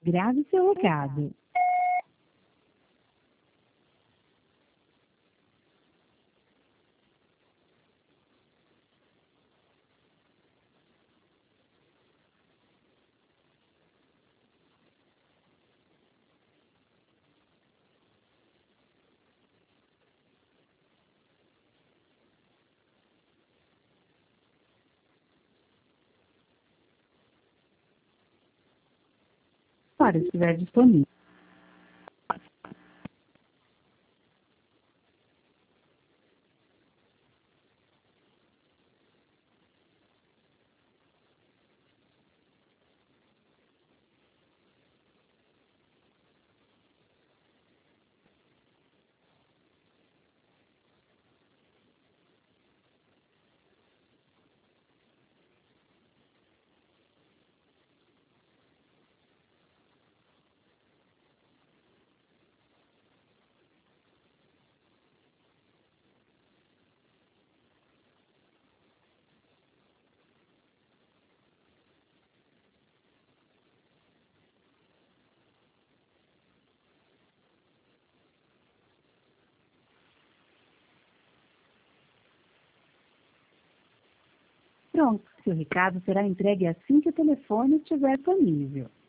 Grave seu recado. Para estiver disponível. Pronto, seu recado será entregue assim que o telefone estiver disponível.